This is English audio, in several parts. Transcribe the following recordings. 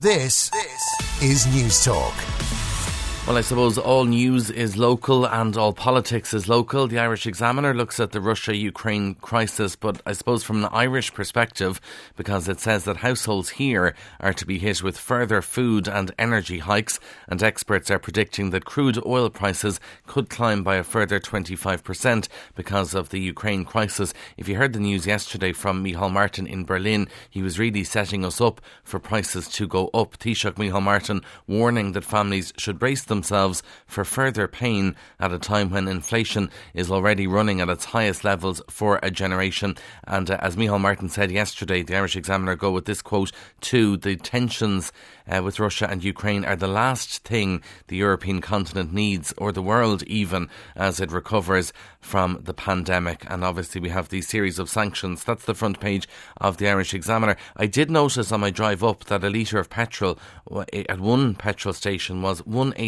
This is News Talk. Well, I suppose all news is local and all politics is local. The Irish Examiner looks at the Russia-Ukraine crisis, but I suppose from an Irish perspective, because it says that households here are to be hit with further food and energy hikes, and experts are predicting that crude oil prices could climb by a further 25% because of the Ukraine crisis. If you heard the news yesterday from Micheál Martin in Berlin, he was really setting us up for prices to go up. Taoiseach Micheál Martin warning that families should brace themselves for further pain at a time when inflation is already running at its highest levels for a generation. And as Micheál Martin said yesterday, the Irish Examiner go with this quote too: the tensions with Russia and Ukraine are the last thing the European continent needs, or the world even, as it recovers from the pandemic. And obviously we have these series of sanctions. That's the front page of the Irish Examiner. I did notice on my drive up that a litre of petrol at one petrol station was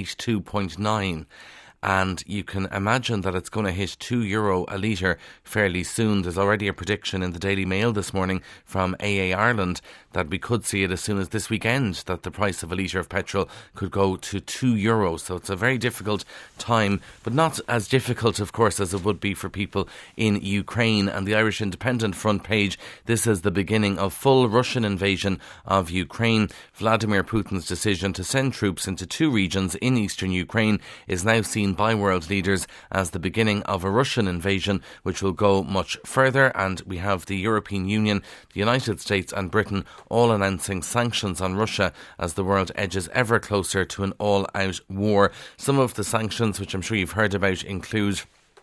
182.9. And you can imagine that it's going to hit €2 a litre fairly soon. There's already a prediction in the Daily Mail this morning from AA Ireland that we could see it as soon as this weekend, that the price of a litre of petrol could go to €2. So it's a very difficult time, but not as difficult, of course, as it would be for people in Ukraine. And the Irish Independent front page, this is the beginning of full Russian invasion of Ukraine. Vladimir Putin's decision to send troops into two regions in eastern Ukraine is now seen by world leaders as the beginning of a Russian invasion, which will go much further. And we have the European Union, the United States and Britain all announcing sanctions on Russia as the world edges ever closer to an all-out war. Some of the sanctions, which I'm sure you've heard about, include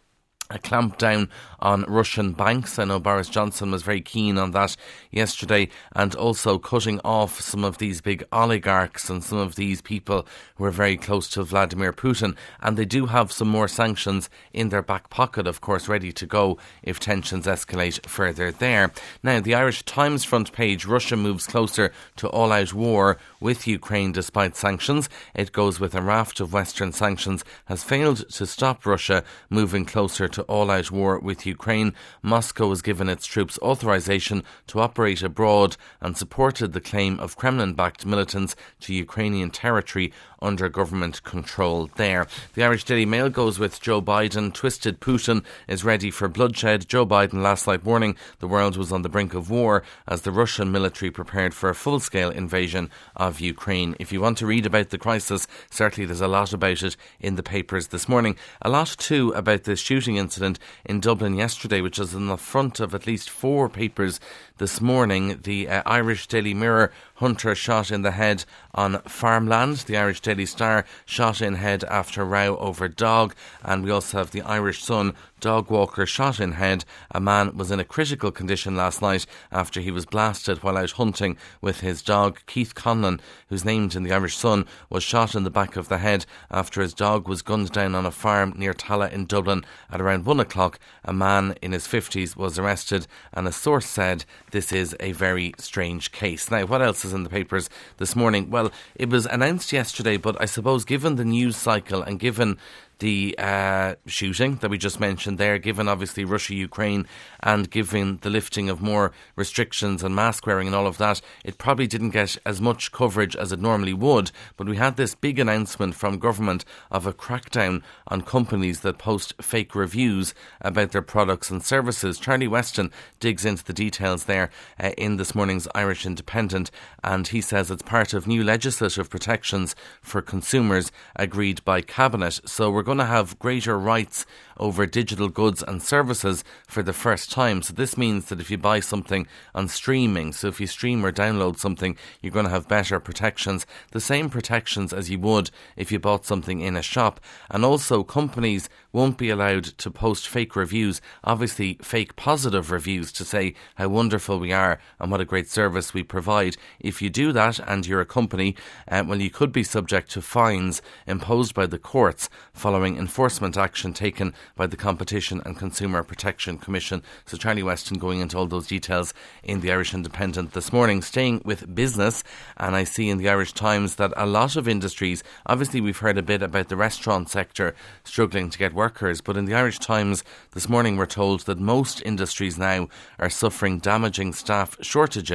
a clampdown on Russian banks. I know Boris Johnson was very keen on that yesterday, and also cutting off some of these big oligarchs and some of these people who are very close to Vladimir Putin. And they do have some more sanctions in their back pocket, of course, ready to go if tensions escalate further there. Now, the Irish Times front page, Russia moves closer to all-out war with Ukraine despite sanctions. It goes with a raft of Western sanctions has failed to stop Russia moving closer to all-out war with Ukraine. Moscow has given its troops authorization to operate abroad and supported the claim of Kremlin-backed militants to Ukrainian territory under government control there. The Irish Daily Mail goes with Joe Biden. Twisted Putin is ready for bloodshed. Joe Biden last night warning the world was on the brink of war as the Russian military prepared for a full-scale invasion of Ukraine. If you want to read about the crisis, certainly there's a lot about it in the papers this morning. A lot too about this shooting incident in Dublin yesterday, which is in the front of at least 4 papers this morning. The Irish Daily Mirror: hunter shot in the head on farmland. The Irish Daily Star: shot in head after row over dog. And we also have the Irish Sun: dog walker shot in head. A man was in a critical condition last night after he was blasted while out hunting with his dog. Keith Conlon, who's named in the Irish Sun, was shot in the back of the head after his dog was gunned down on a farm near Talla in Dublin at around 1 o'clock. A man in his 50s was arrested, and a source said this is a very strange case. Now, what else is in the papers this morning? Well, it was announced yesterday, but I suppose given the news cycle and given the shooting that we just mentioned there, given obviously Russia-Ukraine and given the lifting of more restrictions and mask wearing and all of that, it probably didn't get as much coverage as it normally would. But we had this big announcement from government of a crackdown on companies that post fake reviews about their products and services. Charlie Weston digs into the details there in this morning's Irish Independent, and he says it's part of new legislative protections for consumers agreed by Cabinet. So we're going to have greater rights over digital goods and services for the first time. So this means that if you buy something on streaming, so if you stream or download something, you're going to have better protections, the same protections as you would if you bought something in a shop. And also companies won't be allowed to post fake reviews, obviously fake positive reviews to say how wonderful we are and what a great service we provide. If you do that and you're a company, well, you could be subject to fines imposed by the courts following enforcement action taken by the Competition and Consumer Protection Commission. So Charlie Weston going into all those details in the Irish Independent this morning. Staying with business, and I see in the Irish Times that a lot of industries, obviously we've heard a bit about the restaurant sector struggling to get workers, but in the Irish Times this morning we're told that most industries now are suffering damaging staff shortages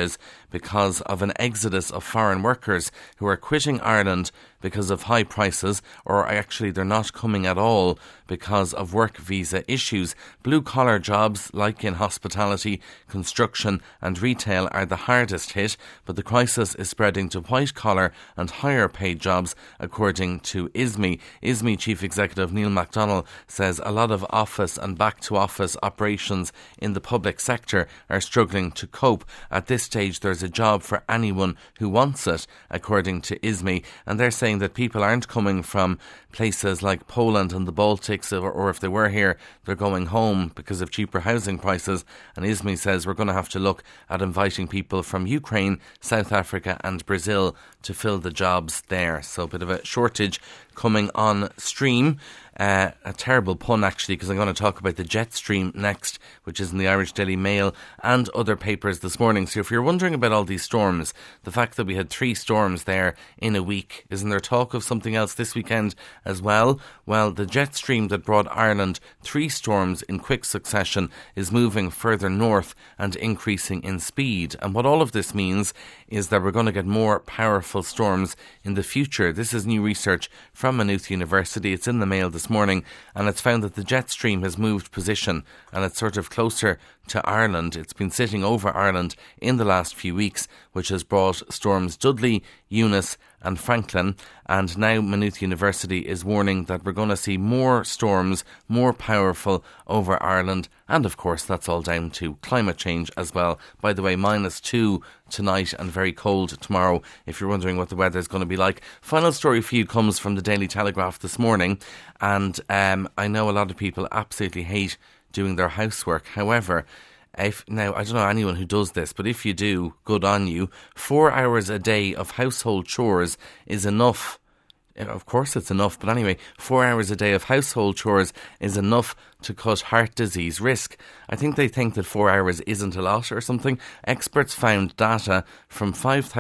because of an exodus of foreign workers who are quitting Ireland because of high prices, or actually they're not coming at all because of work visa issues. Blue-collar jobs like in hospitality, construction and retail are the hardest hit, but the crisis is spreading to white-collar and higher-paid jobs, according to ISME. ISME Chief Executive Neil MacDonald says a lot of office and back-to-office operations in the public sector are struggling to cope. At this stage, there's a job for anyone who wants it, according to ISME, and they're saying that people aren't coming from places like Poland and the Baltics, or if they were here, they're going home because of cheaper housing prices. And ISME says we're going to have to look at inviting people from Ukraine, South Africa and Brazil to fill the jobs there. So a bit of a shortage coming on stream. A terrible pun, actually, because I'm going to talk about the jet stream next, which is in the Irish Daily Mail and other papers this morning. So if you're wondering about all these storms, the fact that we had 3 storms there in a week, isn't there talk of something else this weekend as well? Well, the jet stream that brought Ireland 3 storms in quick succession is moving further north and increasing in speed. And what all of this means is that we're going to get more powerful storms in the future. This is new research from Maynooth University. It's in the Mail this morning, and it's found that the jet stream has moved position and it's sort of closer to Ireland. It's been sitting over Ireland in the last few weeks, which has brought storms Dudley, Eunice and Franklin, and now Maynooth University is warning that we're going to see more storms, more powerful over Ireland, and of course that's all down to climate change as well. By the way, -2 tonight and very cold tomorrow, if you're wondering what the weather is going to be like. Final story for you comes from the Daily Telegraph this morning, and I know a lot of people absolutely hate doing their housework. However, now, I don't know anyone who does this, but if you do, good on you. 4 hours a day of household chores is enough. Of course it's enough, but anyway, 4 hours a day of household chores is enough to cut heart disease risk. I think they think that 4 hours isn't a lot or something. Experts found data from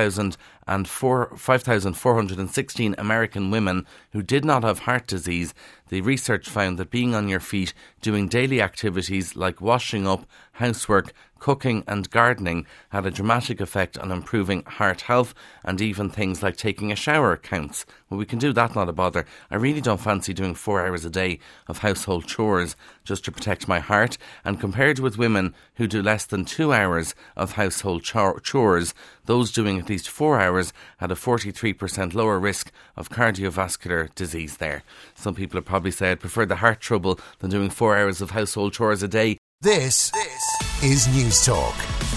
5,416 American women who did not have heart disease. The research found that being on your feet, doing daily activities like washing up, housework, cooking and gardening had a dramatic effect on improving heart health, and even things like taking a shower counts. Well, we can do that, not a bother. I really don't fancy doing 4 hours a day of household chores just to protect my heart. And compared with women who do less than 2 hours of household chores, those doing at least 4 hours had a 43% lower risk of cardiovascular disease there. Some people have probably said prefer the heart trouble than doing 4 hours of household chores a day. This is News Talk.